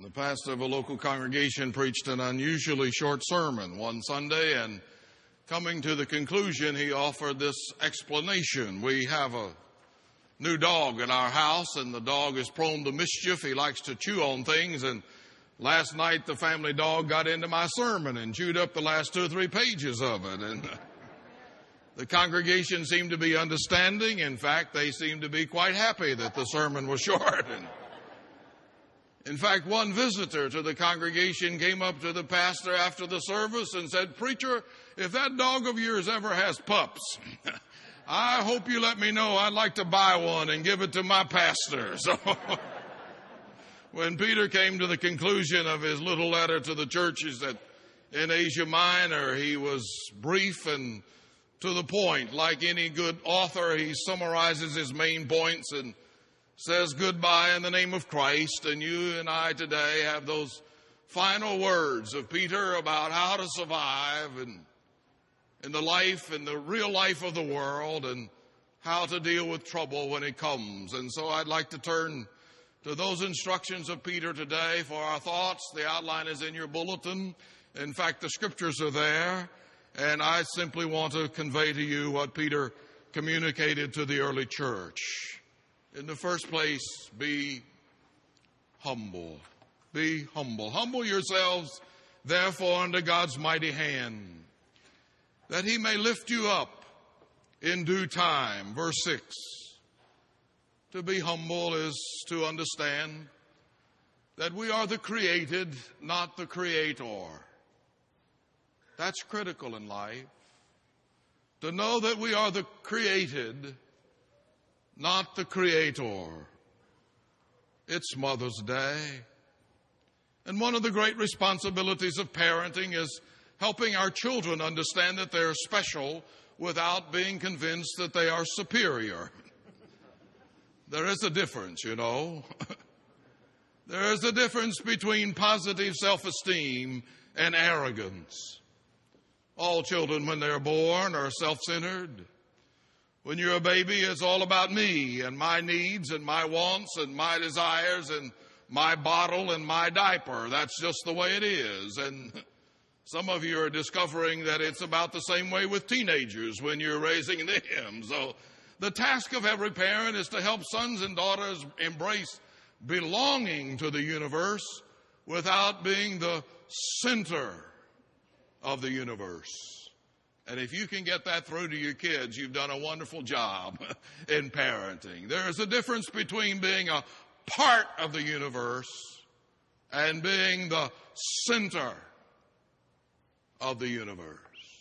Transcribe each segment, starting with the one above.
The pastor of a local congregation preached an unusually short sermon one Sunday, and coming to the conclusion, he offered this explanation. We have a new dog in our house, and the dog is prone to mischief. He likes to chew on things, and last night the family dog got into my sermon and chewed up the last 2 or 3 pages of it. And the congregation seemed to be understanding. In fact, they seemed to be quite happy that the sermon was short. In fact, one visitor to the congregation came up to the pastor after the service and said, "Preacher, if that dog of yours ever has pups, I hope you let me know. I'd like to buy one and give it to my pastor." So when Peter came to the conclusion of his little letter to the churches in Asia Minor, he was brief and to the point. Like any good author, he summarizes his main points and says goodbye in the name of Christ. And you and I today have those final words of Peter about how to survive in the life and the real life of the world and how to deal with trouble when it comes. And so I'd like to turn to those instructions of Peter today for our thoughts. The outline is in your bulletin. In fact, the scriptures are there. And I simply want to convey to you what Peter communicated to the early church. In the first place, be humble. Be humble. Humble yourselves, therefore, under God's mighty hand, that he may lift you up in due time. Verse 6. To be humble is to understand that we are the created, not the creator. That's critical in life. To know that we are the created, not the creator. It's Mother's Day. And one of the great responsibilities of parenting is helping our children understand that they're special without being convinced that they are superior. There is a difference, you know. There is a difference between positive self-esteem and arrogance. All children, when they're born, are self-centered. When you're a baby, it's all about me and my needs and my wants and my desires and my bottle and my diaper. That's just the way it is. And some of you are discovering that it's about the same way with teenagers when you're raising them. So the task of every parent is to help sons and daughters embrace belonging to the universe without being the center of the universe. And if you can get that through to your kids, you've done a wonderful job in parenting. There is a difference between being a part of the universe and being the center of the universe.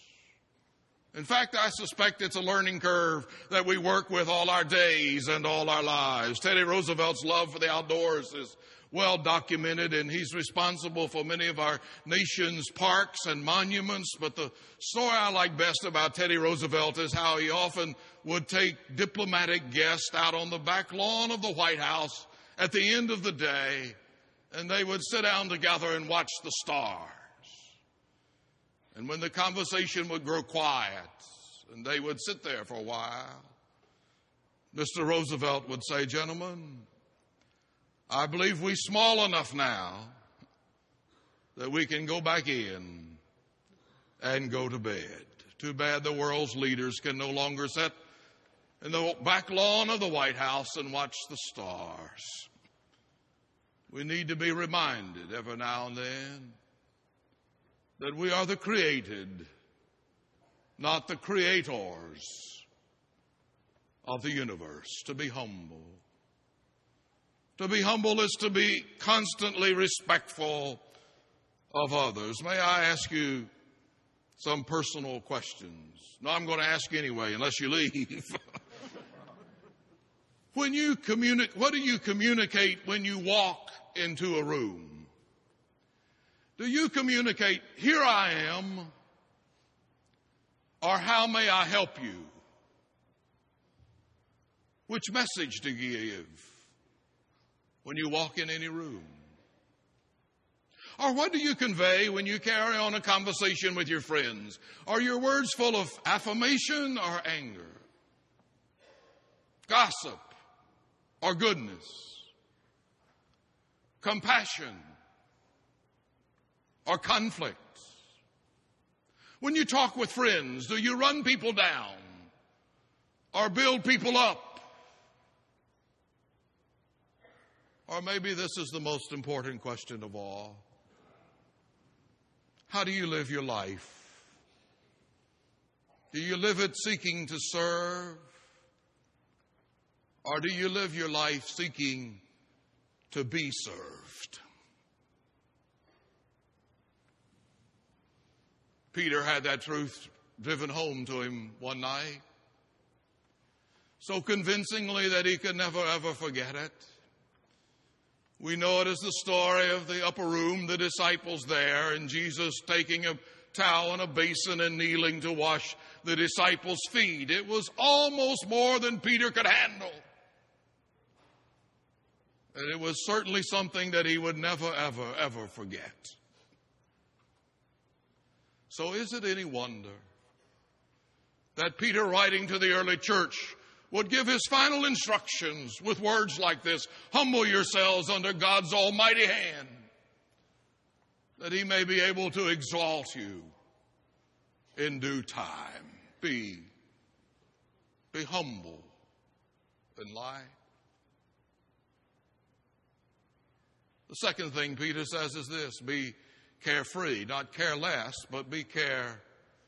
In fact, I suspect it's a learning curve that we work with all our days and all our lives. Teddy Roosevelt's love for the outdoors is well documented, and he's responsible for many of our nation's parks and monuments. But the story I like best about Teddy Roosevelt is how he often would take diplomatic guests out on the back lawn of the White House at the end of the day, and they would sit down together and watch the stars. And when the conversation would grow quiet, and they would sit there for a while, Mr. Roosevelt would say, "Gentlemen, I believe we're small enough now that we can go back in and go to bed. Too bad the world's leaders can no longer sit in the back lawn of the White House and watch the stars." We need to be reminded every now and then that we are the created, not the creators of the universe. To be humble. To be humble is to be constantly respectful of others. May I ask you some personal questions? No, I'm going to ask you anyway, unless you leave. What do you communicate when you walk into a room? Do you communicate, "Here I am," or "How may I help you"? Which message do you give when you walk in any room? Or what do you convey when you carry on a conversation with your friends? Are your words full of affirmation or anger? Gossip or goodness? Compassion or conflict? When you talk with friends, do you run people down or build people up? Or maybe this is the most important question of all. How do you live your life? Do you live it seeking to serve? Or do you live your life seeking to be served? Peter had that truth driven home to him one night so convincingly that he could never ever forget it. We know it as the story of the upper room, the disciples there, and Jesus taking a towel and a basin and kneeling to wash the disciples' feet. It was almost more than Peter could handle. And it was certainly something that he would never, ever, ever forget. So is it any wonder that Peter, writing to the early church, would give his final instructions with words like this: humble yourselves under God's almighty hand, that he may be able to exalt you in due time. Be humble in life. The second thing Peter says is this: be carefree, not careless, but be carefree.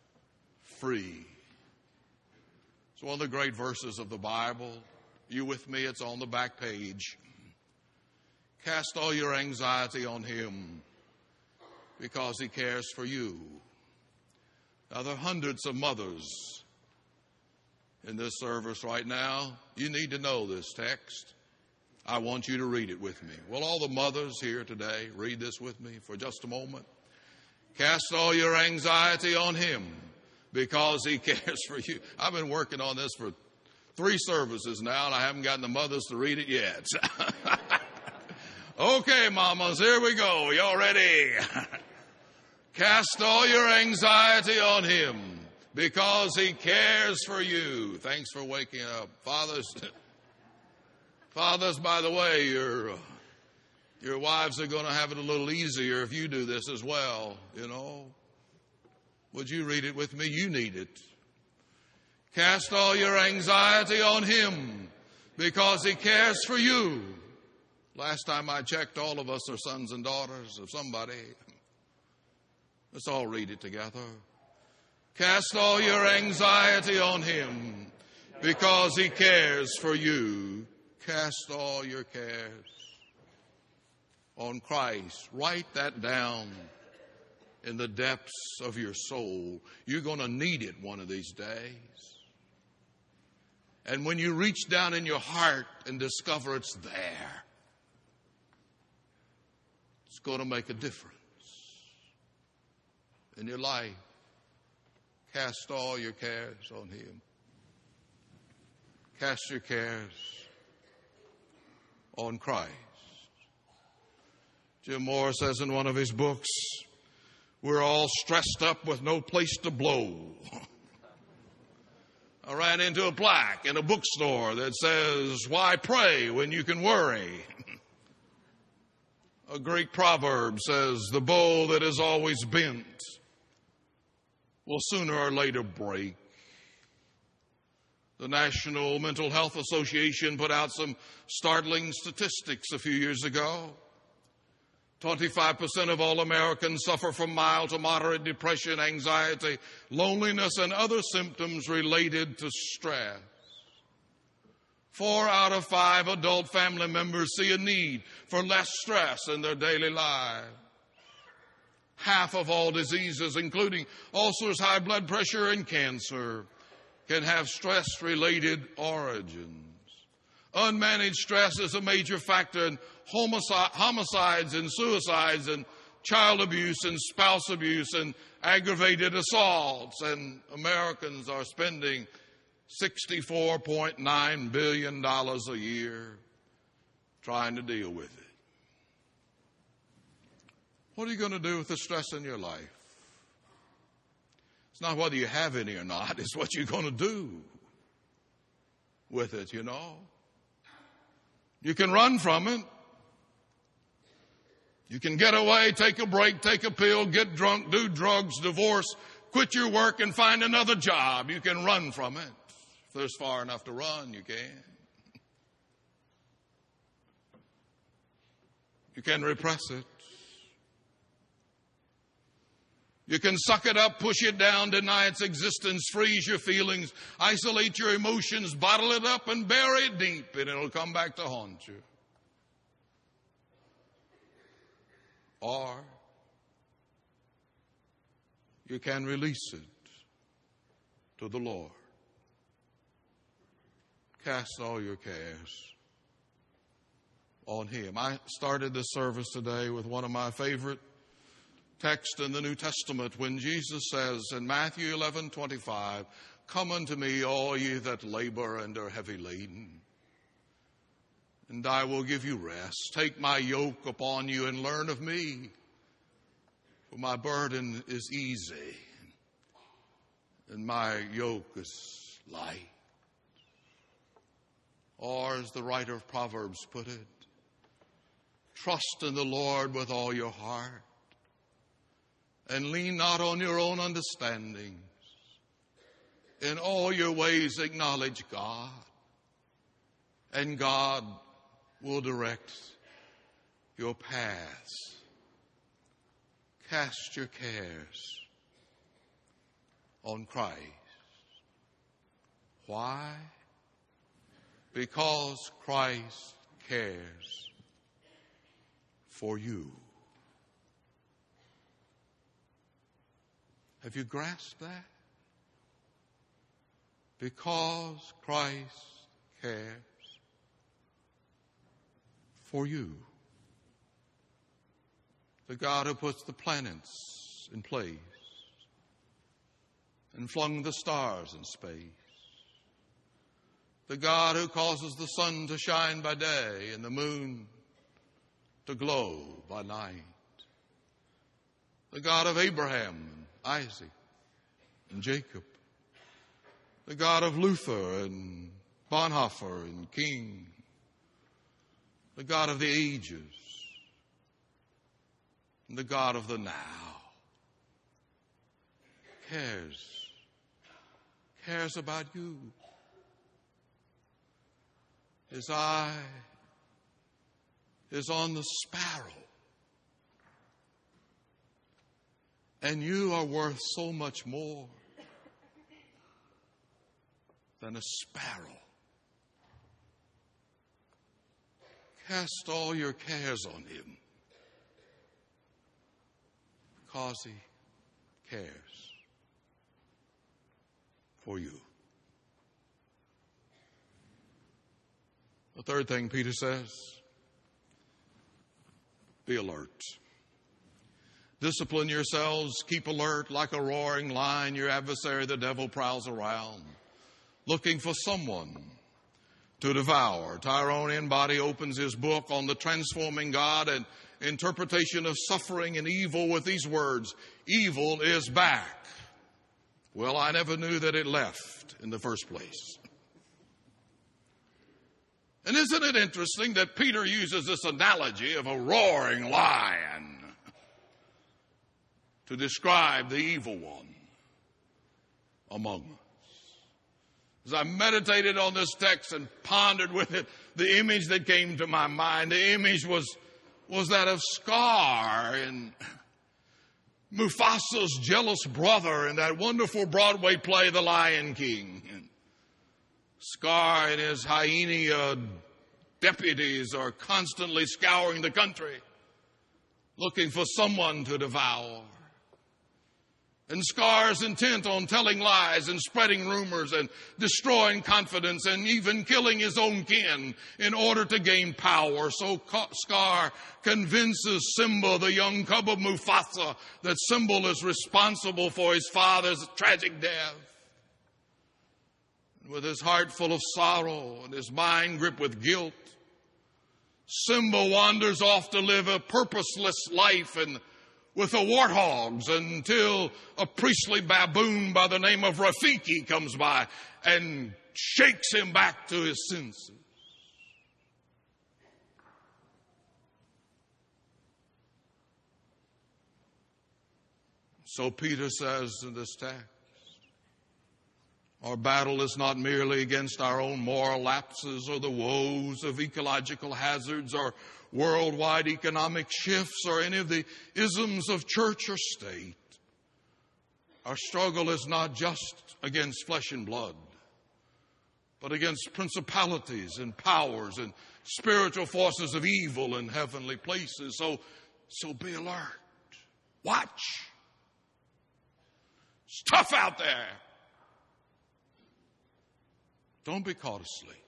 It's one of the great verses of the Bible. You with me? It's on the back page. Cast all your anxiety on him because he cares for you. Now, there are hundreds of mothers in this service right now. You need to know this text. I want you to read it with me. Will all the mothers here today read this with me for just a moment? Cast all your anxiety on him because he cares for you. I've been working on this for 3 services now, and I haven't gotten the mothers to read it yet. Okay, mamas, here we go. Y'all ready? Cast all your anxiety on him because he cares for you. Thanks for waking up. Fathers, by the way, your wives are going to have it a little easier if you do this as well, you know. Would you read it with me? You need it. Cast all your anxiety on him because he cares for you. Last time I checked, all of us are sons and daughters of somebody. Let's all read it together. Cast all your anxiety on him because he cares for you. Cast all your cares on Christ. Write that down in the depths of your soul. You're going to need it one of these days. And when you reach down in your heart and discover it's there, it's going to make a difference in your life. Cast all your cares on him. Cast your cares on Christ. Jim Moore says in one of his books, we're all stressed up with no place to blow. I ran into a plaque in a bookstore that says, why pray when you can worry? A Greek proverb says, the bow that is always bent will sooner or later break. The National Mental Health Association put out some startling statistics a few years ago. 25% of all Americans suffer from mild to moderate depression, anxiety, loneliness, and other symptoms related to stress. 4 out of 5 adult family members see a need for less stress in their daily lives. Half of all diseases, including ulcers, high blood pressure, and cancer, can have stress-related origins. Unmanaged stress is a major factor in homicides and suicides and child abuse and spouse abuse and aggravated assaults. And Americans are spending $64.9 billion a year trying to deal with it. What are you going to do with the stress in your life? It's not whether you have any or not. It's what you're going to do with it, you know. You can run from it. You can get away, take a break, take a pill, get drunk, do drugs, divorce, quit your work and find another job. You can run from it. If there's far enough to run, you can. You can repress it. You can suck it up, push it down, deny its existence, freeze your feelings, isolate your emotions, bottle it up and bury it deep, and it'll come back to haunt you. Or you can release it to the Lord. Cast all your cares on Him. I started this service today with one of my favorite texts in the New Testament when Jesus says in Matthew 11:25, "Come unto me, all ye that labor and are heavy laden, and I will give you rest. Take my yoke upon you and learn of me, for my burden is easy and my yoke is light." Or as the writer of Proverbs put it, trust in the Lord with all your heart and lean not on your own understandings. In all your ways acknowledge God, and God will direct your paths. Cast your cares on Christ. Why? Because Christ cares for you. Have you grasped that? Because Christ cares for you. The God who puts the planets in place and flung the stars in space. The God who causes the sun to shine by day and the moon to glow by night. The God of Abraham and Isaac and Jacob. The God of Luther and Bonhoeffer and King. The God of the ages. And the God of the now. Cares about you. His eye is on the sparrow. And you are worth so much more than a sparrow. Cast all your cares on Him, because He cares for you. The third thing Peter says, be alert. Discipline yourselves, keep alert like a roaring lion. Your adversary, the devil, prowls around, looking for someone to devour. Tyrone Embody opens his book on the transforming God and interpretation of suffering and evil with these words, evil is back. Well, I never knew that it left in the first place. And isn't it interesting that Peter uses this analogy of a roaring lion to describe the evil one among us? As I meditated on this text and pondered with it, the image that came to my mind, the image was that of Scar and Mufasa's jealous brother in that wonderful Broadway play, The Lion King. Scar and his hyena deputies are constantly scouring the country, looking for someone to devour. And Scar's intent on telling lies and spreading rumors and destroying confidence and even killing his own kin in order to gain power. So Scar convinces Simba, the young cub of Mufasa, that Simba is responsible for his father's tragic death. With his heart full of sorrow and his mind gripped with guilt, Simba wanders off to live a purposeless life and with the warthogs until a priestly baboon by the name of Rafiki comes by and shakes him back to his senses. So Peter says in this text, our battle is not merely against our own moral lapses or the woes of ecological hazards or worldwide economic shifts or any of the isms of church or state. Our struggle is not just against flesh and blood, but against principalities and powers and spiritual forces of evil in heavenly places. So be alert. Watch. It's tough out there. Don't be caught asleep.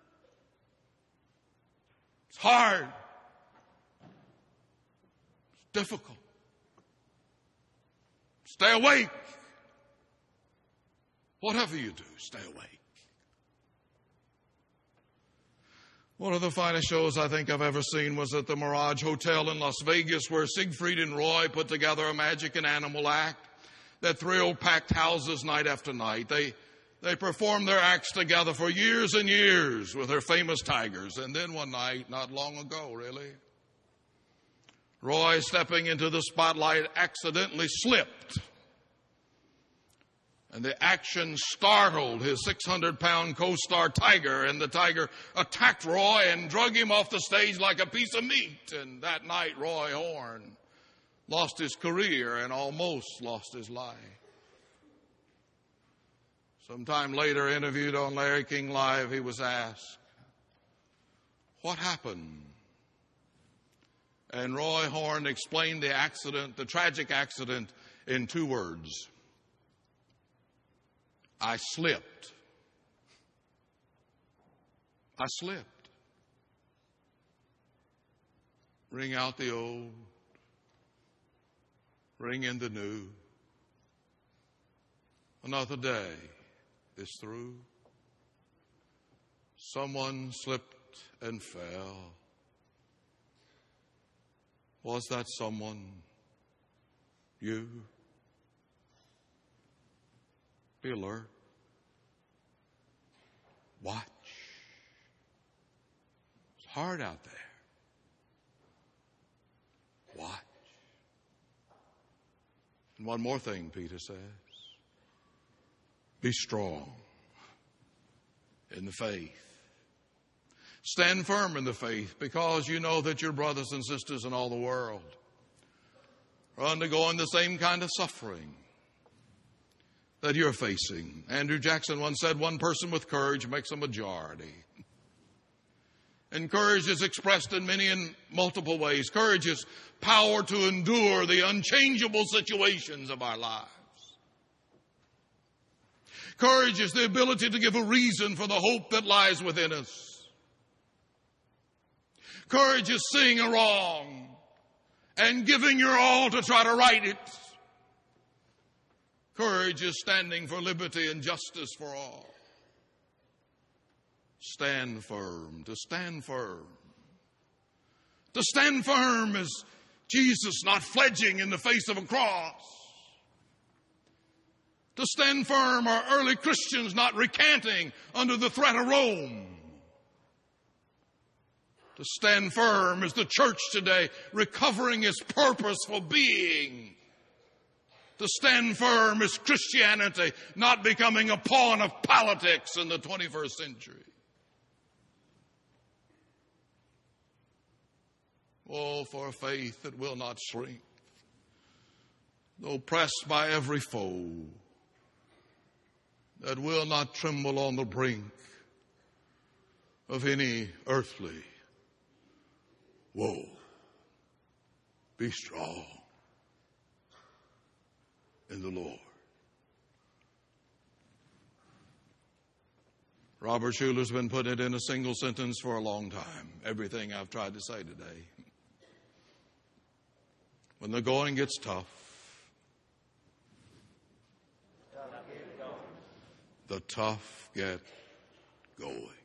It's hard. It's difficult. Stay awake. Whatever you do, stay awake. One of the finest shows I think I've ever seen was at the Mirage Hotel in Las Vegas, where Siegfried and Roy put together a magic and animal act that thrilled packed houses night after night. They performed their acts together for years and years with their famous tigers. And then one night, not long ago really, Roy, stepping into the spotlight, accidentally slipped. And the action startled his 600-pound co-star Tiger, and the Tiger attacked Roy and drug him off the stage like a piece of meat. And that night, Roy Horn lost his career and almost lost his life. Sometime later, interviewed on Larry King Live, he was asked, "What happened?" And Roy Horn explained the accident, the tragic accident, in 2 words. I slipped. I slipped. Ring out the old. Ring in the new. Another day is through. Someone slipped and fell. Was that someone you? Be alert. Watch. It's hard out there. Watch. And one more thing, Peter says. Be strong in the faith. Stand firm in the faith, because you know that your brothers and sisters in all the world are undergoing the same kind of suffering that you're facing. Andrew Jackson once said, one person with courage makes a majority. And courage is expressed in many and multiple ways. Courage is power to endure the unchangeable situations of our lives. Courage is the ability to give a reason for the hope that lies within us. Courage is seeing a wrong and giving your all to try to right it. Courage is standing for liberty and justice for all. Stand firm. To stand firm. To stand firm is Jesus not fledging in the face of a cross. To stand firm are early Christians not recanting under the threat of Rome. To stand firm is the church today recovering its purpose for being. To stand firm is Christianity not becoming a pawn of politics in the 21st century. Oh, for a faith that will not shrink, though pressed by every foe, that will not tremble on the brink of any earthly woe. Be strong in the Lord. Robert Schuller's been putting it in a single sentence for a long time. Everything I've tried to say today. When the going gets tough, the tough get going.